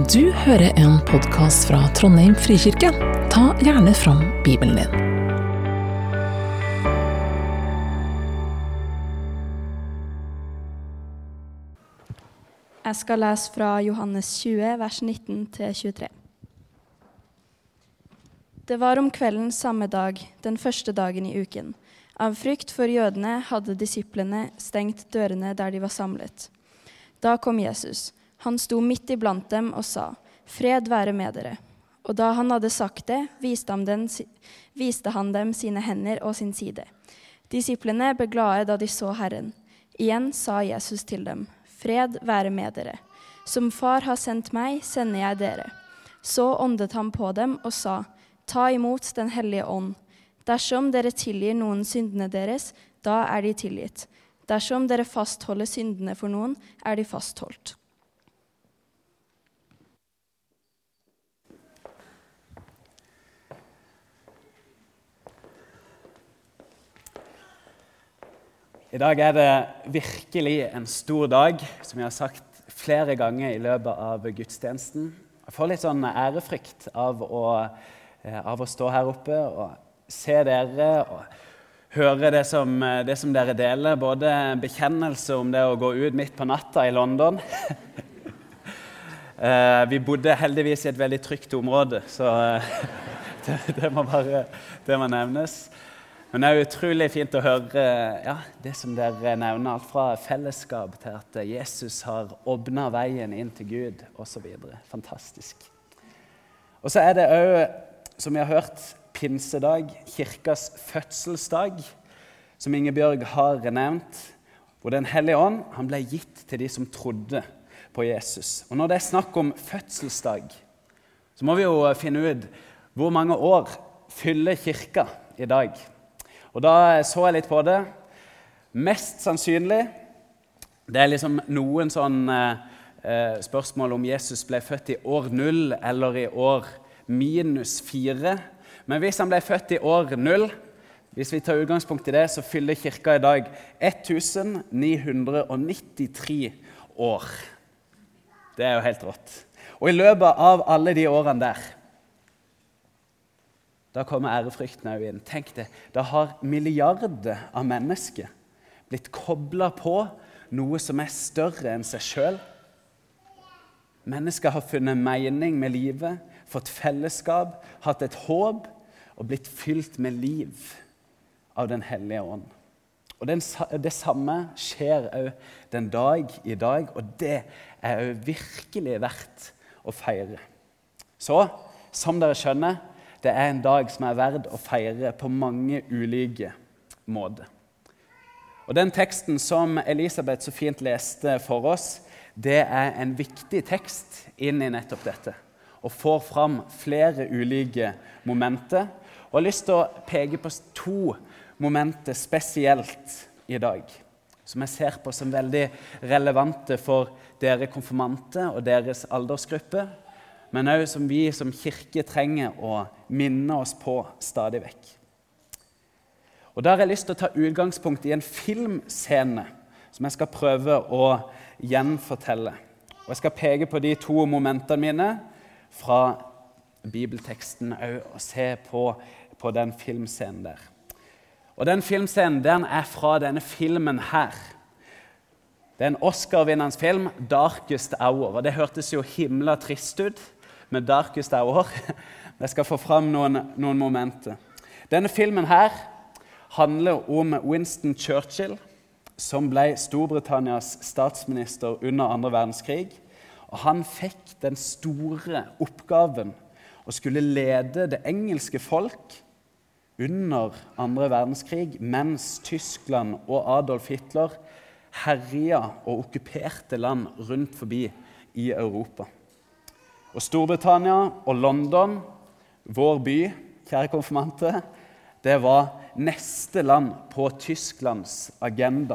Du hører en podcast fra Trondheim Frikirke. Ta gjerne fram Bibelen din. Jeg skal lese fra Johannes 20, vers 19-23. Det var om kvelden samme dag, den første dagen i uken. Av frykt for jødene hadde disiplene stengt dørene der de var samlet. Da kom Jesus. Han sto midt iblant dem og sa, «Fred være med dere». Og da han hadde sagt det, viste han dem sine hender og sin side. Disiplene ble glade da de så Herren. Igjen sa Jesus til dem, «Fred være med dere. Som far har sendt meg, sender jeg dere». Så åndet han på dem og sa, «Ta imot den hellige ånd. Dersom dere tilgir noen syndene deres, da er de tilgitt. Dersom dere fastholder syndene for noen, er de fastholdt». I dag er det virkelig en stor dag, som jeg har sagt flere ganger i løpet av gudstjenesten. Jeg får litt sånn ærefrykt av å stå her oppe og se dere og høre det som dere deler, både bekjennelse om det å gå ut midt på natta i London. Vi bodde heldigvis i et veldig trygt område, så det må nevnes. Men det er utrolig fint å høre det som dere nevner, alt fra fellesskap til at Jesus har åpnet veien inn til Gud, og så videre. Fantastisk. Og så er det også, som vi har hørt, pinsedag, kirkas fødselsdag, som Ingebjørg har nevnt, hvor Den hellige ånd han ble gitt til de som trodde på Jesus. Og når det er snakk om fødselsdag, så må vi jo finne ut hvor mange år fyller kirka i dag. Og da så jeg litt på det. Mest sannsynlig, det er liksom noen spørsmål om Jesus ble født i år 0 eller i år -4. Men hvis han ble født i år 0, hvis vi tar utgangspunkt i det, så fyller kirka i dag 1993 år. Det er jo helt rått. Og i løpet av alle de årene der, da kommer ærefrykten også inn. Tenk det, da har milliarder av mennesker blitt koblet på noe som er større enn seg selv. Mennesker har funnet mening med livet, fått fellesskap, hatt et håp og blitt fylt med liv av Den hellige ånd. Og det samme skjer også den dag i dag, og det er også virkelig verdt å feire. Så, som dere skjønner, det er en dag som er verd å feire på mange ulike måter. Og den teksten som Elisabeth så fint leste for oss, det er en viktig tekst inn i nettopp dette. Og får fram flere ulike momenter. Og jeg har lyst til å peke på 2 momenter spesielt i dag, som jeg ser på som veldig relevante for dere konfirmante og deres aldersgruppe, men også som vi som kirke trenger å minne oss på stadig vekk. Og der har jeg lyst til å ta utgangspunkt i en filmscene som jeg skal prøve å gjenfortelle. Og jeg skal peke på de 2 momentene mine fra bibelteksten og se på den filmscenen der. Og den filmscenen den er fra denne filmen her. Det er en Oscar-vinnende film, Darkest Hour. Og det hørtes jo himla trist ut med Darkest Hour. Jeg skal få fram noen momenter. Denne filmen her handler om Winston Churchill, som ble Storbritannias statsminister under 2. verdenskrig. Og han fikk den store oppgaven å skulle lede det engelske folk under 2. verdenskrig, mens Tyskland og Adolf Hitler herjet og okkuperte land rundt forbi i Europa. Og Storbritannia og London, vår by, kjære konfirmante, det var neste land på Tysklands agenda.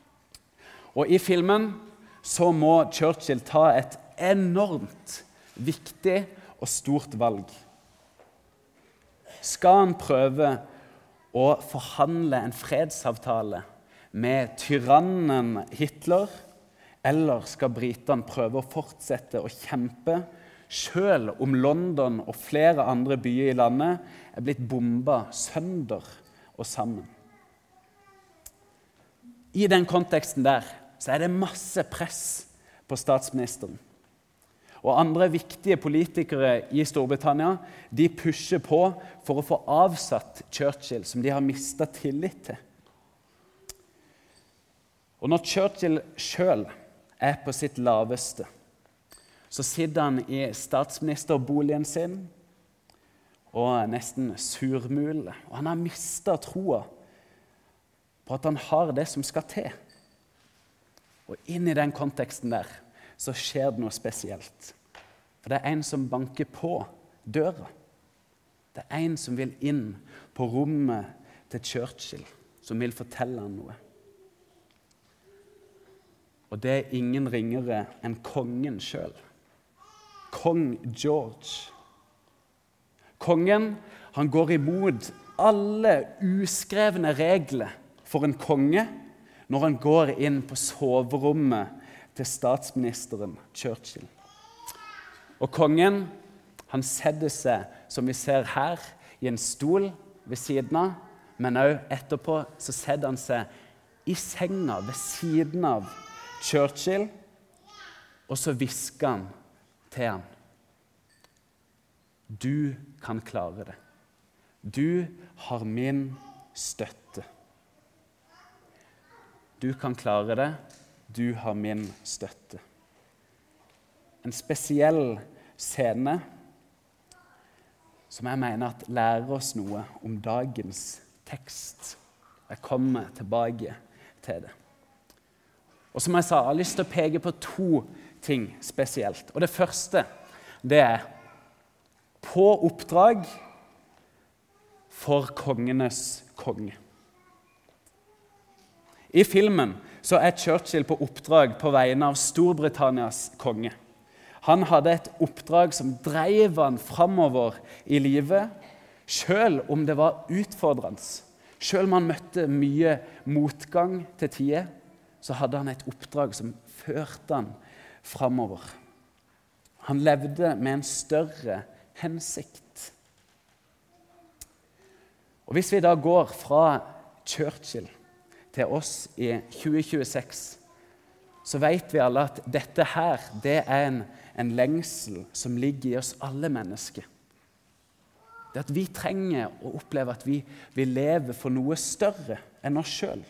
Og i filmen så må Churchill ta et enormt viktig og stort valg. Skal han prøve å forhandle en fredsavtale med tyrannen Hitler, eller skal britene prøve å fortsette å kjempe selv om London og flere andre byer i landet blitt bombet sønder og sammen. I den konteksten der så det masse press på statsministeren. Og andre viktige politikere i Storbritannia, de pusher på for å få avsatt Churchill, som de har mistet tillit til. Og når Churchill selv på sitt laveste, så sitter han i statsministerboligen sin og nesten surmuler. Og han har mistet troa på at han har det som skal til. Og inn i den konteksten der, så skjer det noe spesielt. For det en som banker på døra. Det en som vil inn på rommet til Churchill, som vil fortelle han noe. Og det ingen ringere enn kongen selv. Kong George. Kongen, han går imot alle uskrevne regler for en konge når han går inn på soverommet til statsministeren Churchill. Og kongen, han setter seg, som vi ser her, i en stol ved siden av, men også etterpå så setter han seg i senga ved siden av Churchill, og så hvisker han til han. Du kan klare det. Du har min støtte. Du kan klare det. Du har min støtte. En spesiell scene som jeg mener at lærer oss noe om dagens tekst. Jeg kommer tilbake til det. Og som jeg sa, jeg har lyst til å peke på 2 ting spesielt. Og det første, det på oppdrag for kongenes konge. I filmen så Churchill på oppdrag på vegne av Storbritannias konge. Han hadde et oppdrag som drev han fremover i livet, selv om det var utfordrende. Selv om han møtte mye motgang til tider, så hadde han et oppdrag som førte han fremover. Han levde med en større hensikt. Og hvis vi da går fra Churchill til oss i 2026, så vet vi alle at dette her, det en lengsel som ligger i oss alle mennesker. Det at vi trenger å oppleve at vi lever for noe større enn oss selv.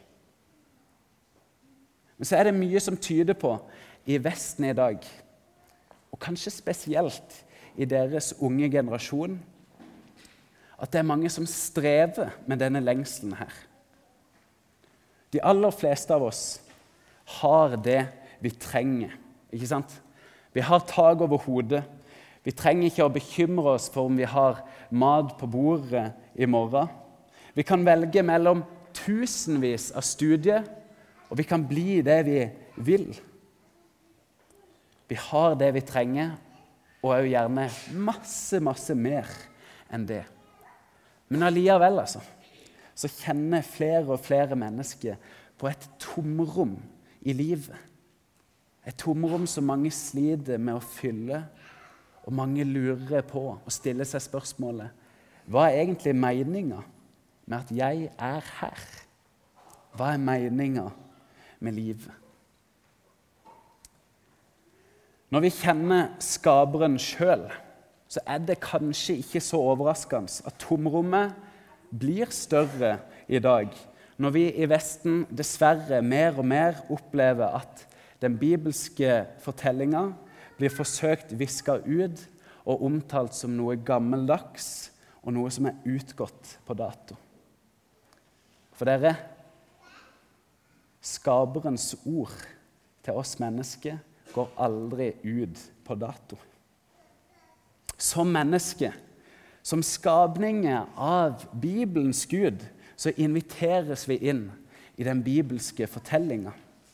Men så det mye som tyder på i Vesten i dag, og kanskje spesielt i deres unge generasjon, at det mange som strever med denne lengselen her. De aller fleste av oss har det vi trenger, ikke sant? Vi har tak over hodet. Vi trenger ikke å bekymre oss for om vi har mat på bordet i morgen. Vi kan velge mellom tusenvis av studier, og vi kan bli det vi vil. Vi har det vi trenger, og også gjerne masse mer enn det. Men allikevel, så kjenner flere og flere mennesker på et tomrom i livet. Et tomrom som mange sliter med å fylle, og mange lurer på og stiller seg spørsmålet: hva egentlig meningen med at jeg her? Hva meningen med livet? Når vi kjenner skaperen selv, så det kanskje ikke så overraskende at tomrommet blir større i dag, når vi i Vesten dessverre mer og mer opplever at den bibelske fortellingen blir forsøkt visket ut og omtalt som noe gammeldags og noe som utgått på dato. For dere, skaperens ord til oss mennesker går aldri ut på dato. Som menneske, som skapninger av Bibelens Gud, så inviteres vi inn i den bibelske fortellingen.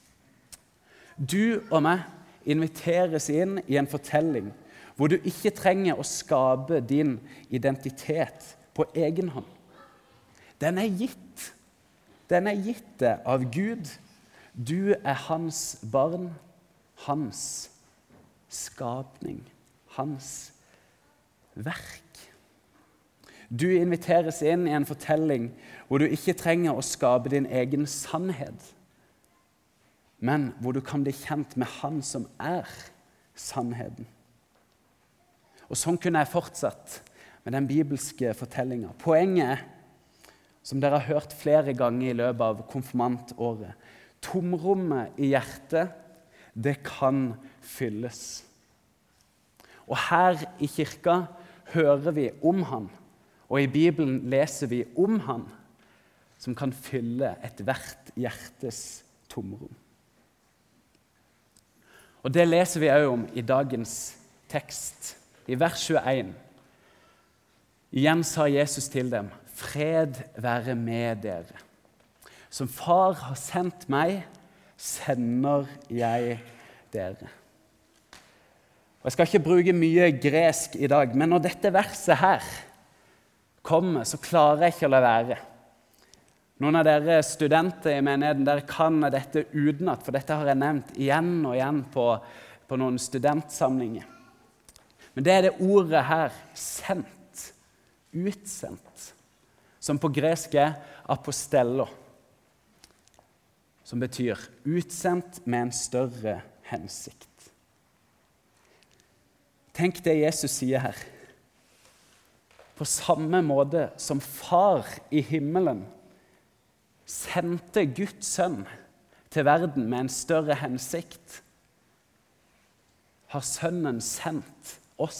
Du og meg inviteres inn i en fortelling hvor du ikke trenger å skape din identitet på egen hånd. Den gitt. Den gitt deg av Gud. Du hans barn, hans skapning, hans verk. Du inviteres inn i en fortelling hvor du ikke trenger å skape din egen sannhet, men hvor du kan bli kjent med han som er sannheten. Og sånn kunne jeg fortsatt med den bibelske fortellingen. Poenget er, som dere har hørt flere ganger i løpet av konfirmantåret, tomrommet i hjertet, det kan fylles. Og her i kirka hører vi om han, og i Bibelen leser vi om han, som kan fylle et hvert hjertes tomrom. Og det leser vi også om i dagens tekst, i vers 21. Igjen sa Jesus til dem, fred være med dere. Som far har sendt meg, sender jeg dere. Og jeg skal ikke bruke mye gresk i dag, men når dette verset her kommer, så klarer jeg ikke å la være. Noen av dere studenter i menigheten, dere kan dette utenat, for dette har jeg nevnt igjen og igjen på noen studentsamlinger. Men det er det ordet her, sendt, utsendt, som på gresk er apostello, som betyr utsendt med en større hensikt. Tenk det Jesus sier her. På samme måte som far i himmelen sendte Guds sønn til verden med en større hensikt, har sønnen sendt oss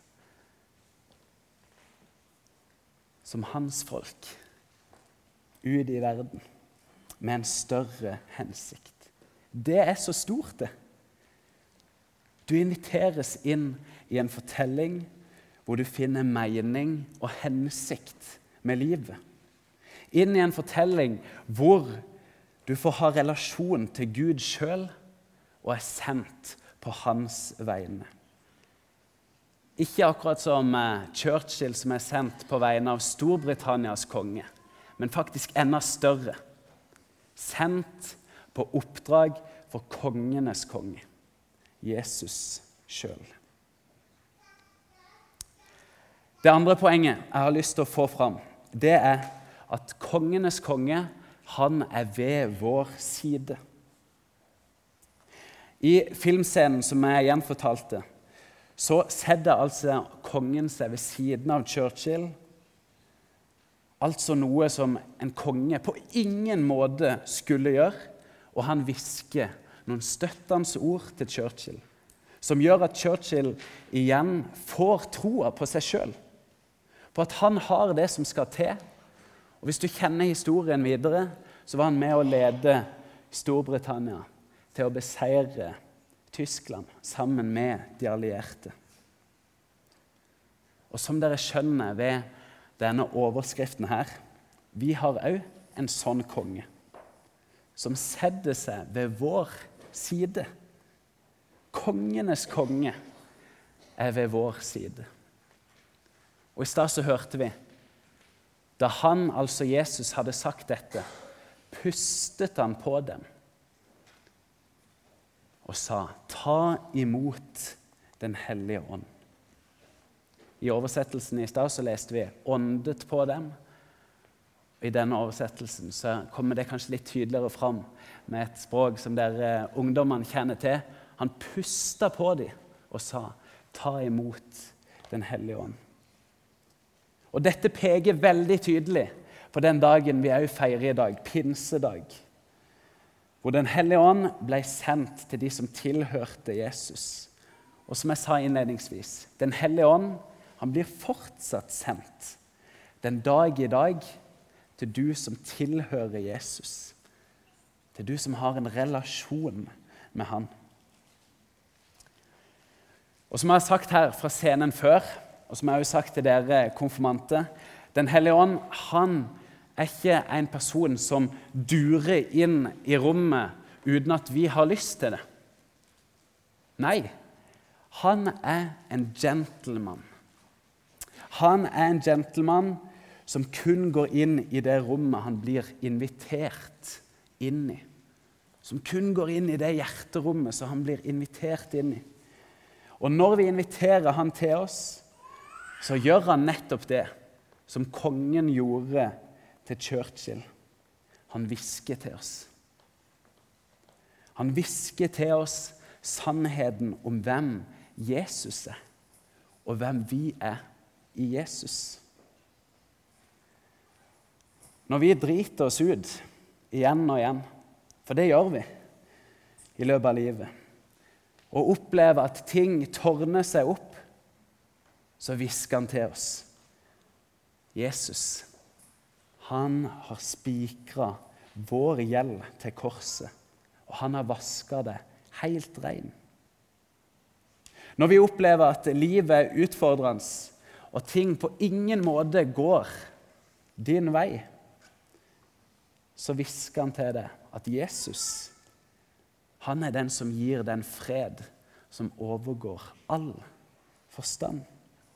som hans folk ut i verden med en større hensikt. Det er så stort, det. Du inviteres inn i en fortelling hvor du finner mening og hensikt med livet. Inn i en fortelling hvor du får ha relasjon til Gud selv og er sendt på hans vegne. Ikke akkurat som Churchill som er sendt på vegne av Storbritannias konge, men faktisk enda større. Sendt på oppdrag for kongenes konge, Jesus selv. Det andre poenget jeg har lyst til å få fram, det er at kongenes konge, han er ved vår side. I filmscenen som jeg gjenfortalte, så setter altså kongen seg ved siden av Churchill, altså noe som en konge på ingen måte skulle gjøre, og han hvisker noen støttende ord til Churchill, som gjør at Churchill igjen får troa på seg selv, på at han har det som skal til. Og hvis du kjenner historien videre, så var han med å lede Storbritannia til å beseire Tyskland sammen med de allierte. Og som dere skjønner ved denne overskriften her, vi har også en sånn konge som setter seg ved vår side. Kongenes konge er ved vår side. Og i stad så hørte vi, da han, altså Jesus, hadde sagt dette, pustet han på dem og sa, ta imot den hellige ånd. I oversettelsen i stad så leste vi, åndet på dem. I denne oversettelsen så kommer det kanskje litt tydeligere fram med et språk som dere ungdommene kjenner til. Han pustet på dem og sa, ta imot den hellige ånd. Og dette peker veldig tydelig på den dagen vi også feirer i dag, pinsedag, hvor den hellige ånd ble sendt til de som tilhørte Jesus. Og som jeg sa innledningsvis, den hellige ånd, han blir fortsatt sendt den dag i dag til du som tilhører Jesus, til du som har en relasjon med han. Og som jeg har sagt her fra scenen før, og som jeg har sagt til dere konfirmante, den hellige ånd, han er ikke en person som durer inn i rommet uten at vi har lyst til det. Nei, han er en gentleman. Han er en gentleman som kun går inn i det rommet han blir invitert inn i. Som kun går inn i det hjerterommet som han blir invitert inn i. Og når vi inviterer han til oss, så gjør han nettopp det som kongen gjorde til Churchill. Han hvisker til oss. Han hvisker til oss sannheten om hvem Jesus er, og hvem vi er i Jesus. Når vi driter oss ut igjen og igjen, for det gjør vi i løpet av livet, og opplever at ting tårner seg opp, så hvisker han til oss. Jesus, han har spikret vår gjeld til korset, og han har vasket det helt ren. Når vi opplever at livet er utfordrende, og ting på ingen måte går din vei, så hvisker han til deg at Jesus, han er den som gir den fred som overgår all forstand.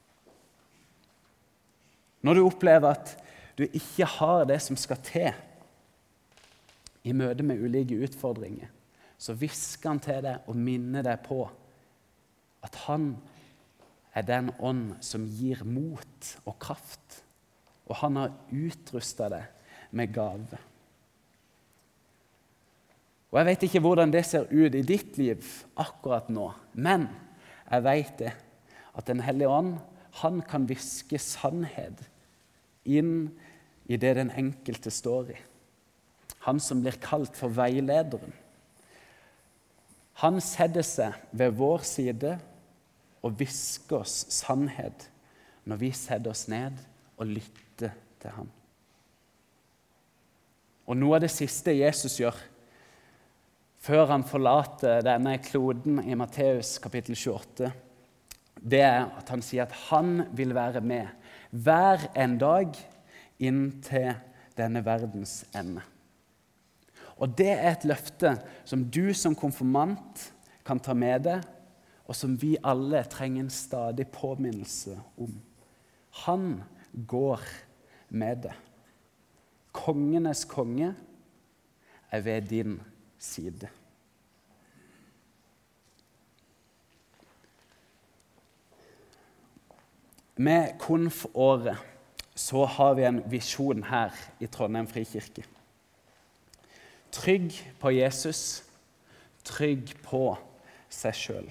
Når du opplever at du ikke har det som skal til i møte med ulike utfordringer, så hvisker han til deg og minner deg på at han er den ånd som gir mot og kraft, og han har utrustet deg med gave. Og jeg vet ikke hvordan det ser ut i ditt liv akkurat nå, men jeg vet det, at Den hellige ånd, han kan hviske sannhet inn i det den enkelte står i. Han som blir kalt for veilederen. Han setter seg ved vår side og hvisker oss sannhet når vi setter oss ned og lytter til ham. Og noe av det siste Jesus gjør før han forlater denne kloden i Matteus kapittel 28, det er at han sier at han vil være med hver en dag inn til denne verdens ende. Og det er et løfte som du som konfirmant kan ta med deg, og som vi alle trenger en stadig påminnelse om. Han går med deg. Kongenes konge er ved din side. Med konfåret så har vi en visjon her i Trondheim Frikirke. Trygg på Jesus, trygg på seg selv.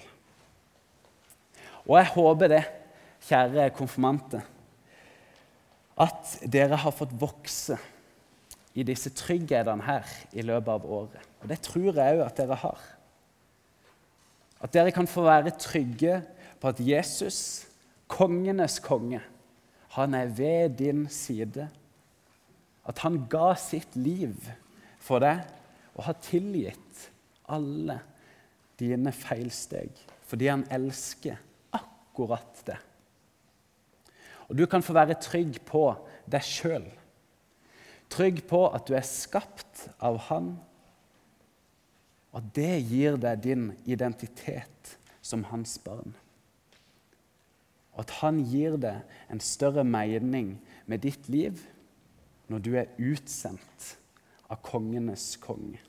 Og jeg håper det, kjære konfirmanter, at dere har fått vokse i disse trygghetene her i løpet av året. Og det tror jeg også at dere har. At dere kan få være trygge på at Jesus, kongenes konge, han er ved din side. At han ga sitt liv for deg og har tilgitt alle dine feilsteg, fordi han elsker akkurat det. Og du kan få være trygg på deg selv. Trygg på at du er skapt av han, og det gir deg din identitet som hans barn. Og at han gir deg en større mening med ditt liv når du er utsendt av kongenes konge.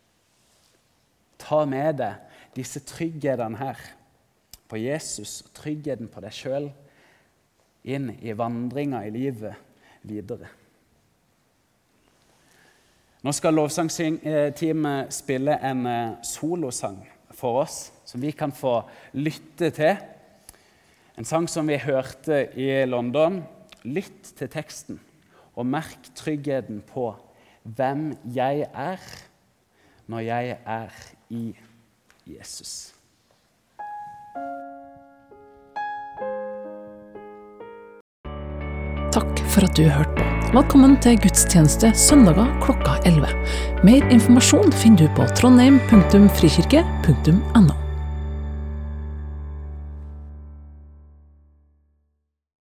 Ta med deg disse trygghetene her på Jesus og tryggheten på deg selv inn i vandringen i livet videre. Nå skal lovsangsteamet spille en solosang for oss, som vi kan få lytte til. En sang som vi hørte i London. Lytt til teksten, og merk tryggheten på hvem jeg er når jeg er i Jesus. Takk for at du hørte på. Velkommen til gudstjeneste søndager klokka 11. Mer informasjon finner du på trondheim.frikirke.no.